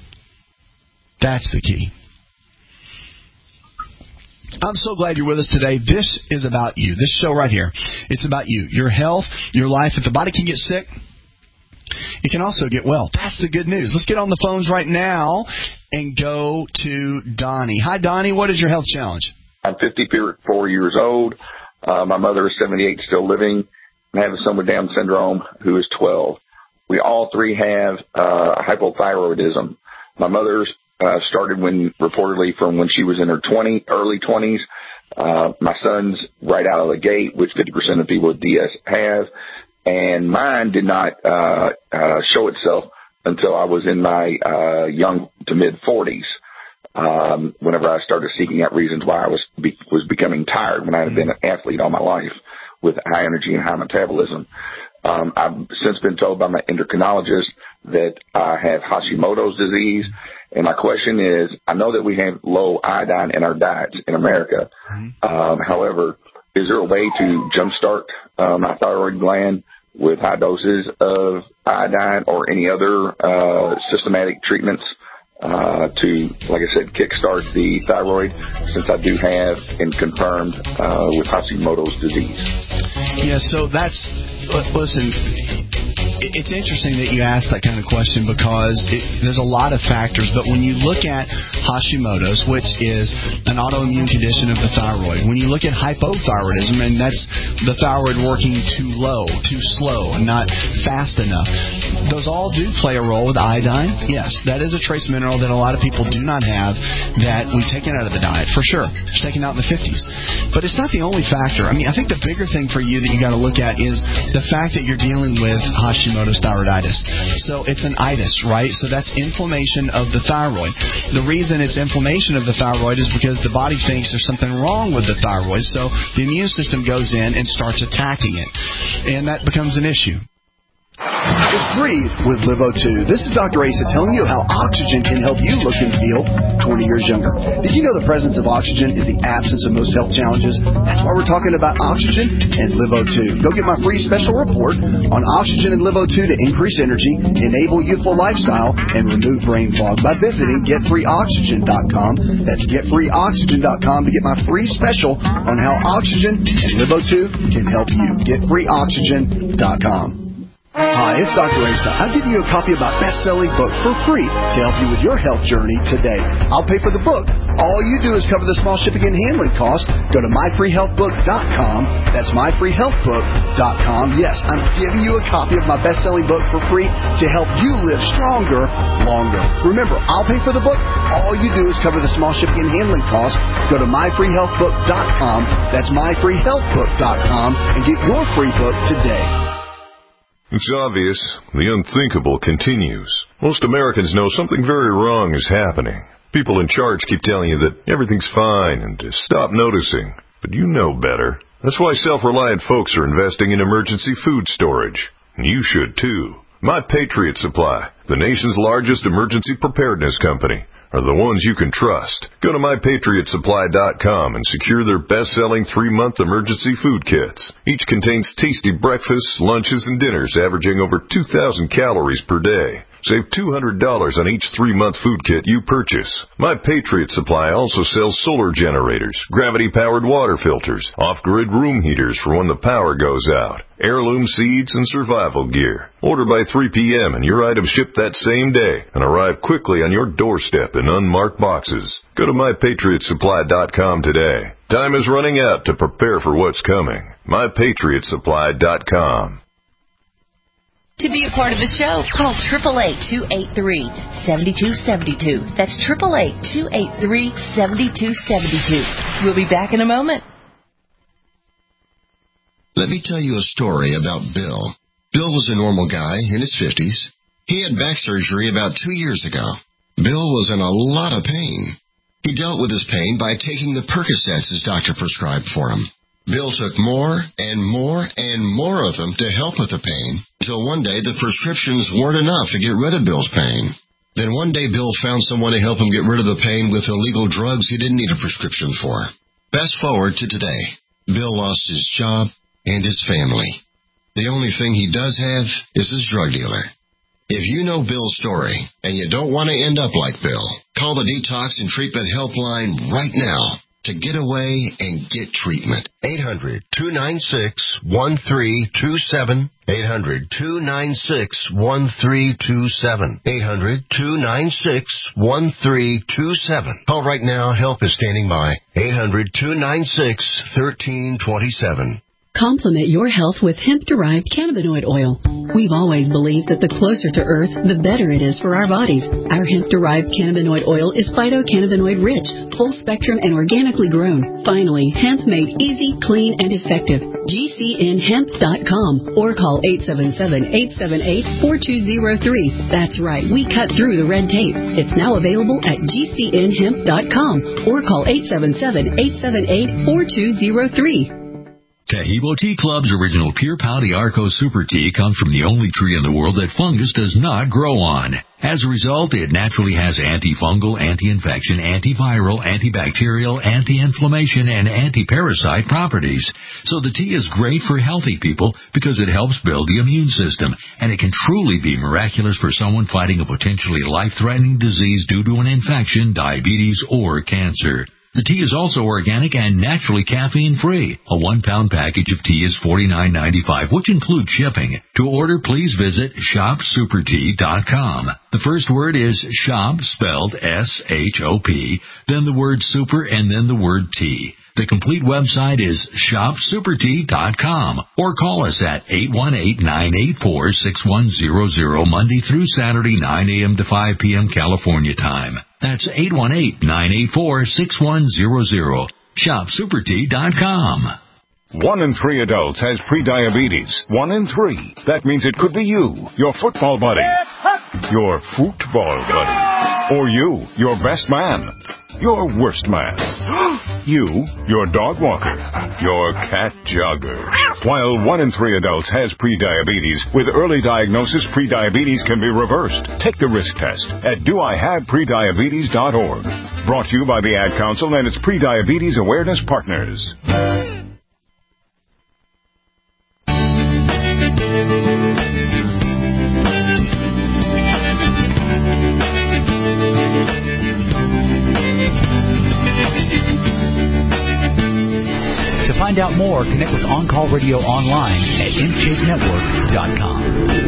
That's the key. I'm so glad you're with us today. This is about you. This show right here, it's about you. Your health, your life. If the body can get sick, it can also get well. That's the good news. Let's get on the phones right now and go to Donnie. Hi, Donnie. What is your health challenge? I'm fifty-four years old. Uh, my mother is seventy-eight, still living. I have a son with Down syndrome who is twelve. We all three have uh, hypothyroidism. My mother's uh, started when reportedly from when she was in her twenty, early twenties. Uh, my son's right out of the gate, which fifty percent of people with D S have. And mine did not uh, uh, show itself until I was in my uh, young to mid-forties. Um, whenever I started seeking out reasons why I was be- was becoming tired when I had been an athlete all my life with high energy and high metabolism. Um, I've since been told by my endocrinologist that I have Hashimoto's disease. And my question is, I know that we have low iodine in our diets in America. Um, however, is there a way to jumpstart uh, my thyroid gland with high doses of iodine or any other uh, systematic treatments uh, to, like I said, kickstart the thyroid, since I do have and confirmed uh, with Hashimoto's disease? Yeah, so that's, listen, It's interesting that you asked that kind of question because it, there's a lot of factors, but when you look at Hashimoto's, which is an autoimmune condition of the thyroid, when you look at hypothyroidism, and that's the thyroid working too low, too slow, and not fast enough, those all do play a role with iodine. Yes, that is a trace mineral that a lot of people do not have that we've taken out of the diet, for sure. It's taken out in the fifties. But it's not the only factor. I mean, I think the bigger thing for you that you got to look at is the fact that you're dealing with Hashimoto's thyroiditis. So it's an itis, right? So that's inflammation of the thyroid. The reason it's inflammation of the thyroid is because the body thinks there's something wrong with the thyroid. So the immune system goes in and starts attacking it. And that becomes an issue. Just breathe with Live O two. This is Doctor Asa telling you how oxygen can help you look and feel twenty years younger. Did you know the presence of oxygen is the absence of most health challenges? That's why we're talking about oxygen and Live O two. Go get my free special report on oxygen and Live O two to increase energy, enable youthful lifestyle, and remove brain fog by visiting get free oxygen dot com. That's get free oxygen dot com to get my free special on how oxygen and Live O two can help you. get free oxygen dot com. Hi, it's Doctor Asa. I'm giving you a copy of my best-selling book for free to help you with your health journey today. I'll pay for the book. All you do is cover the small shipping and handling costs. Go to my free health book dot com. That's my free health book dot com. Yes, I'm giving you a copy of my best-selling book for free to help you live stronger, longer. Remember, I'll pay for the book. All you do is cover the small shipping and handling costs. Go to my free health book dot com. That's my free health book dot com and get your free book today. It's obvious. The unthinkable continues. Most Americans know something very wrong is happening. People in charge keep telling you that everything's fine and to stop noticing. But you know better. That's why self-reliant folks are investing in emergency food storage. And you should too. My Patriot Supply, the nation's largest emergency preparedness company, are the ones you can trust. Go to my patriot supply dot com and secure their best-selling three-month emergency food kits. Each contains tasty breakfasts, lunches, and dinners averaging over two thousand calories per day. Save two hundred dollars on each three-month food kit you purchase. My Patriot Supply also sells solar generators, gravity-powered water filters, off-grid room heaters for when the power goes out, heirloom seeds, and survival gear. Order by three p.m. and your items ship that same day and arrive quickly on your doorstep in unmarked boxes. Go to my patriot supply dot com today. Time is running out to prepare for what's coming. my patriot supply dot com. To be a part of the show, call eight eight eight, two eight three, seven two seven two. That's eight eight eight, two eight three, seven two seven two. We'll be back in a moment. Let me tell you a story about Bill. Bill was a normal guy in his fifties. He had back surgery about two years ago. Bill was in a lot of pain. He dealt with his pain by taking the Percocets his doctor prescribed for him. Bill took more and more and more of them to help with the pain, until one day the prescriptions weren't enough to get rid of Bill's pain. Then one day Bill found someone to help him get rid of the pain with illegal drugs he didn't need a prescription for. Fast forward to today. Bill lost his job and his family. The only thing he does have is his drug dealer. If you know Bill's story and you don't want to end up like Bill, call the Detox and Treatment Helpline right now to get away and get treatment. eight hundred, two nine six, one three two seven. eight hundred, two nine six, one three two seven. eight hundred, two nine six, one three two seven. Call right now. Help is standing by. eight hundred, two nine six, one three two seven. Complement your health with hemp-derived cannabinoid oil. We've always believed that the closer to Earth, the better it is for our bodies. Our hemp-derived cannabinoid oil is phytocannabinoid-rich, full-spectrum, and organically grown. Finally, hemp made easy, clean, and effective. G C N hemp dot com or call eight seven seven, eight seven eight, four two zero three. That's right, we cut through the red tape. It's now available at G C N hemp dot com or call eight seven seven, eight seven eight, four two zero three. Taheebo Tea Club's original Pure Pau d'Arco Super Tea comes from the only tree in the world that fungus does not grow on. As a result, it naturally has antifungal, anti-infection, antiviral, antibacterial, anti-inflammation, and anti-parasite properties. So the tea is great for healthy people because it helps build the immune system, and it can truly be miraculous for someone fighting a potentially life-threatening disease due to an infection, diabetes, or cancer. The tea is also organic and naturally caffeine-free. A one-pound package of tea is forty-nine ninety-five, which includes shipping. To order, please visit shop super tea dot com. The first word is shop, spelled S H O P, then the word super, and then the word tea. The complete website is shop super tea dot com, or call us at eight one eight, nine eight four, six one zero zero Monday through Saturday, nine a.m. to five p.m. California time. That's eight one eight, nine eight four, six one zero zero. shop super tea dot com. One in three adults has prediabetes. One in three. That means it could be you, your football buddy, your football buddy, or you, your best man, your worst man, you, your dog walker, your cat jogger. While one in three adults has prediabetes, with early diagnosis, prediabetes can be reversed. Take the risk test at do I have prediabetes dot org. Brought to you by the Ad Council and its Prediabetes Awareness Partners. To find out more, connect with On Call Radio online at m chase network dot com.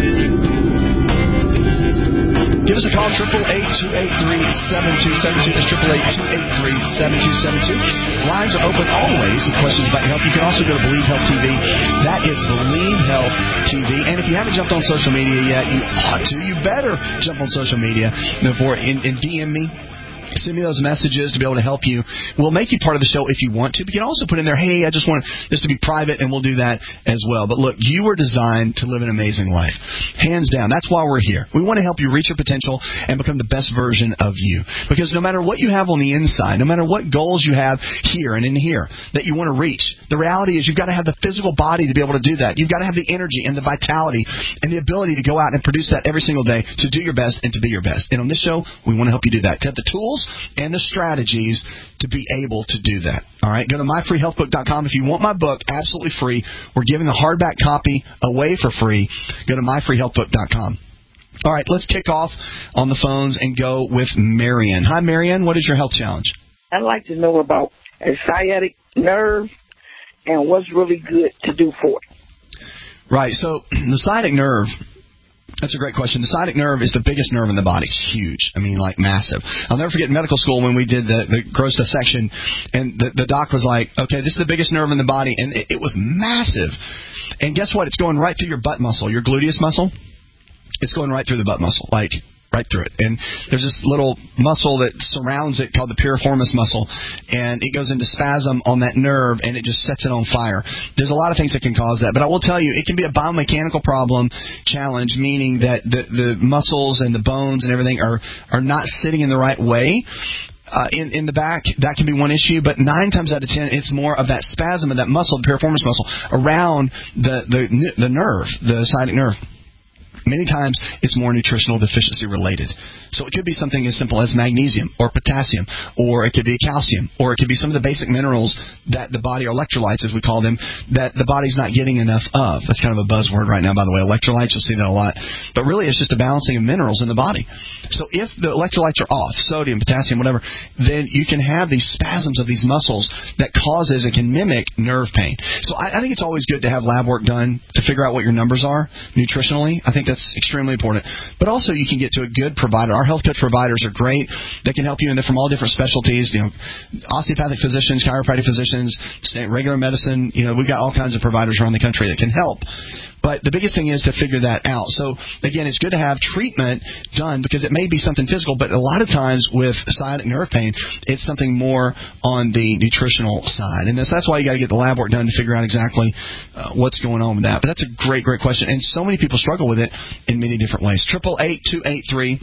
Give us a call, triple eight, two eight three, seven two seven two. That's triple eight, two eight three, seven two seven two. Lines are open always with questions about health. You can also go to Believe Health T V. That is Believe Health T V. And if you haven't jumped on social media yet, you ought to. You better jump on social media before and, and D M me. Send me those messages to be able to help you. We'll make you part of the show if you want to, but you can also put in there, hey, I just want this to be private, and we'll do that as well. But look, you were designed to live an amazing life. Hands down. That's why we're here. We want to help you reach your potential and become the best version of you. Because no matter what you have on the inside, no matter what goals you have here and in here that you want to reach, the reality is you've got to have the physical body to be able to do that. You've got to have the energy and the vitality and the ability to go out and produce that every single day to do your best and to be your best. And on this show, we want to help you do that. To have the tools and the strategies to be able to do that. All right, go to my free health book dot com. If you want my book, absolutely free. We're giving a hardback copy away for free. Go to my free health book dot com. All right, let's kick off on the phones and go with Marianne. Hi, Marianne. What is your health challenge? I'd like to know about a sciatic nerve and what's really good to do for it. Right, so the sciatic nerve, that's a great question. The sciatic nerve is the biggest nerve in the body. It's huge. I mean, like massive. I'll never forget in medical school when we did the, the gross dissection, and the, the doc was like, okay, this is the biggest nerve in the body, and it, it was massive. And guess what? It's going right through your butt muscle, your gluteus muscle. It's going right through the butt muscle, like right through it. And there's this little muscle that surrounds it called the piriformis muscle, and it goes into spasm on that nerve, and it just sets it on fire. There's a lot of things that can cause that, but I will tell you, it can be a biomechanical problem challenge, meaning that the, the muscles and the bones and everything are, are not sitting in the right way. Uh, in, in the back, that can be one issue, but nine times out of ten, it's more of that spasm of that muscle, the piriformis muscle, around the, the, the nerve, the sciatic nerve. Many times, it's more nutritional deficiency related. So it could be something as simple as magnesium or potassium, or it could be calcium, or it could be some of the basic minerals that the body, or electrolytes as we call them, that the body's not getting enough of. That's kind of a buzzword right now, by the way. Electrolytes, you'll see that a lot. But really, it's just a balancing of minerals in the body. So if the electrolytes are off, sodium, potassium, whatever, then you can have these spasms of these muscles that causes and can mimic nerve pain. So I, I think it's always good to have lab work done to figure out what your numbers are nutritionally. I think that's extremely important. But also, you can get to a good provider. Our health coach providers are great. They can help you, and they're from all different specialties. You know, osteopathic physicians, chiropractic physicians, regular medicine. You know, we've got all kinds of providers around the country that can help. But the biggest thing is to figure that out. So, again, it's good to have treatment done because it may be something physical, but a lot of times with sciatic nerve pain, it's something more on the nutritional side. And that's, that's why you got to get the lab work done to figure out exactly uh, what's going on with that. But that's a great, great question. And so many people struggle with it in many different ways. Triple eight two eight three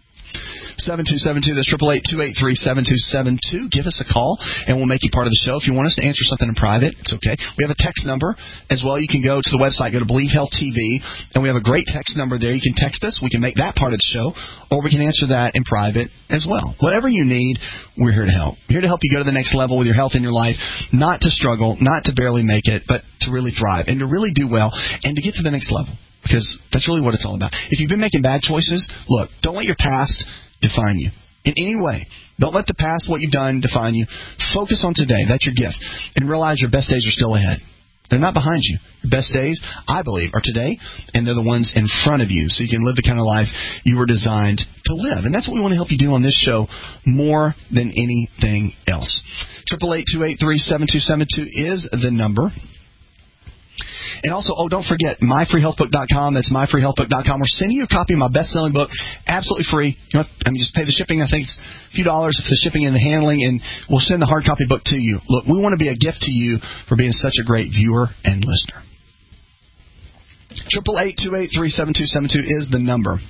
seven two seven two. That's triple eight two eight three seven two seven two. Give us a call, and we'll make you part of the show. If you want us to answer something in private, it's okay. We have a text number as well. You can go to the website, go to Believe Health T V, and we have a great text number there. You can text us. We can make that part of the show, or we can answer that in private as well. Whatever you need, we're here to help. We're here to help you go to the next level with your health in your life, not to struggle, not to barely make it, but to really thrive and to really do well and to get to the next level, because that's really what it's all about. If you've been making bad choices, look, don't let your past define you. in any way. Don't let the past, what you've done, define you. Focus on today. That's your gift. And realize your best days are still ahead. They're not behind you. Your best days, I believe, are today, and they're the ones in front of you, so you can live the kind of life you were designed to live. And that's what we want to help you do on this show more than anything else. eight eight eight, two eight three, seven two seven two is the number. And also, oh, don't forget, my free health book dot com. That's my free health book dot com. We're sending you a copy of my best-selling book, absolutely free. You know, I mean, just pay the shipping. I think it's a few dollars for the shipping and the handling, and we'll send the hard copy book to you. Look, we want to be a gift to you for being such a great viewer and listener. eight eight eight, two eight three, seven two seven two is the number.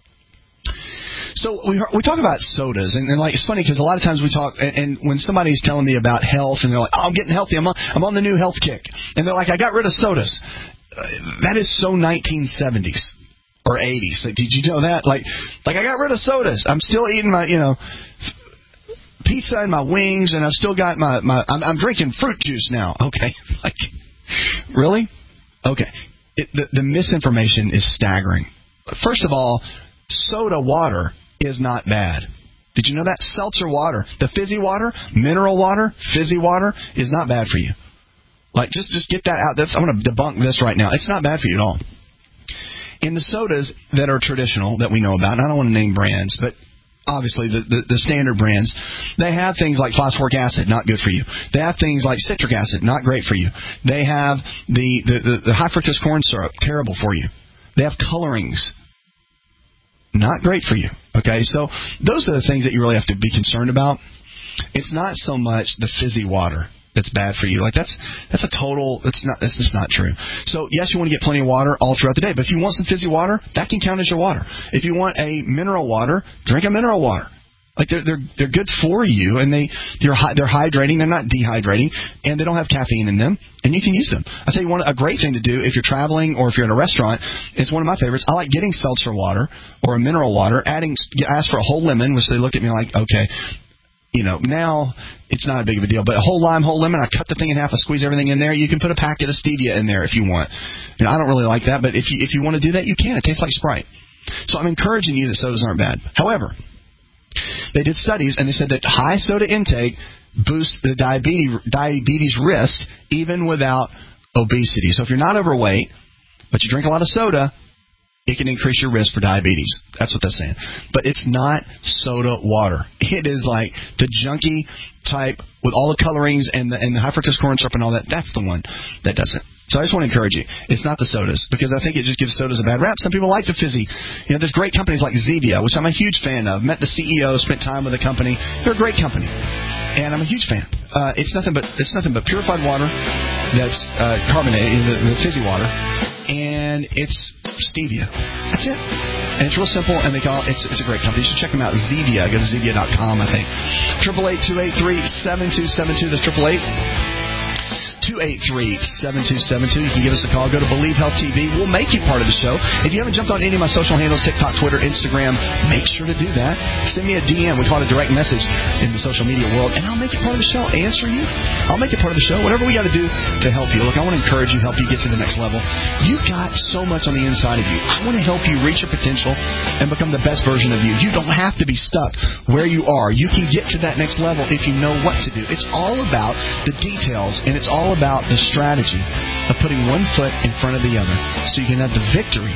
So we we talk about sodas, and, and like it's funny because a lot of times we talk, and, and when somebody's telling me about health, and they're like, "Oh, I'm getting healthy. I'm on, I'm on the new health kick," and they're like, "I got rid of sodas." Uh, that is so nineteen seventies or eighties. Like, did you know that? Like, like I got rid of sodas. I'm still eating my, you know, pizza and my wings, and I've still got my my. I'm, I'm drinking fruit juice now. Okay, like, really? Okay. It, the, the misinformation is staggering. First of all, soda water is not bad. Did you know that? Seltzer water, the fizzy water, mineral water, fizzy water is not bad for you. Like, just, just get that out. That's, I'm going to debunk this right now. It's not bad for you at all. In the sodas that are traditional that we know about, and I don't want to name brands, but obviously the, the, the standard brands, they have things like phosphoric acid, not good for you. They have things like citric acid, not great for you. They have the, the, the, the high fructose corn syrup, terrible for you. They have colorings, not great for you. Okay, so those are the things that you really have to be concerned about. It's not so much the fizzy water that's bad for you. Like that's that's a total. That's not. That's just not true. So yes, you want to get plenty of water all throughout the day. But if you want some fizzy water, that can count as your water. If you want a mineral water, drink a mineral water. Like they're they're they're good for you, and they they're they're hydrating. They're not dehydrating, and they don't have caffeine in them, and you can use them. I tell you, one a great thing to do if you're traveling or if you're in a restaurant. It's one of my favorites. I like getting seltzer water or a mineral water. Adding ask for a whole lemon, which they look at me like, okay, you know, now it's not a big of a deal. But a whole lime, whole lemon, I cut the thing in half, I squeeze everything in there. You can put a packet of stevia in there if you want. You know, I don't really like that, but if you if you want to do that, you can. It tastes like Sprite. So I'm encouraging you that sodas aren't bad. However, they did studies, and they said that high soda intake boosts the diabetes diabetes risk even without obesity. So if you're not overweight, but you drink a lot of soda, it can increase your risk for diabetes. That's what they're saying. But it's not soda water. It is like the junky type with all the colorings and the, and the high fructose corn syrup and all that. That's the one that does it. So I just want to encourage you. It's not the sodas, because I think it just gives sodas a bad rap. Some people like the fizzy. You know, there's great companies like Zevia, which I'm a huge fan of. Met the C E O, spent time with the company. They're a great company, and I'm a huge fan. Uh, it's nothing but it's nothing but purified water that's uh, carbonated, the, the fizzy water, and it's stevia. That's it. And it's real simple, and they call it's it's a great company. You should check them out. Zevia. Go to Zevia dot com, I think. Triple eight two eight three seven two seven two. That's triple eight. two eight three, seven two seven two. You can give us a call. Go to Believe Health T V. We'll make you part of the show. If you haven't jumped on any of my social handles, TikTok, Twitter, Instagram, make sure to do that. Send me a D M. We call it a direct message in the social media world, and I'll make you part of the show. Answer you. I'll make you part of the show. Whatever we got to do to help you. Look, I want to encourage you, help you get to the next level. You've got so much on the inside of you. I want to help you reach your potential and become the best version of you. You don't have to be stuck where you are. You can get to that next level if you know what to do. It's all about the details, and it's all about the strategy of putting one foot in front of the other so you can have the victory.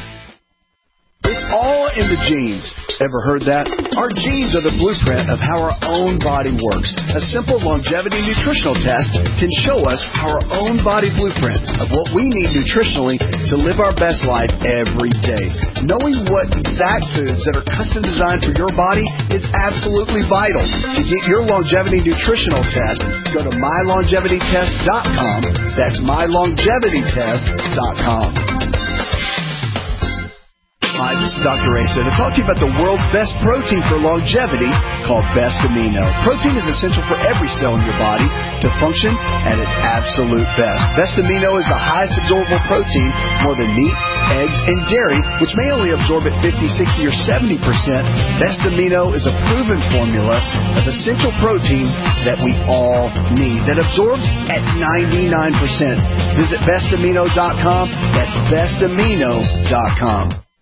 It's all in the genes. Ever heard that? Our genes are the blueprint of how our own body works. A simple longevity nutritional test can show us our own body blueprint of what we need nutritionally to live our best life every day. Knowing what exact foods that are custom designed for your body is absolutely vital. To get your longevity nutritional test, go to my longevity test dot com. That's my longevity test dot com. Hi, this is Doctor Asa to talk to you about the world's best protein for longevity called Best Amino. Protein is essential for every cell in your body to function at its absolute best. Best Amino is the highest absorbable protein, more than meat, eggs, and dairy, which may only absorb at fifty, sixty, or seventy percent. Best Amino is a proven formula of essential proteins that we all need that absorbs at ninety-nine percent. Visit best amino dot com. That's best amino dot com.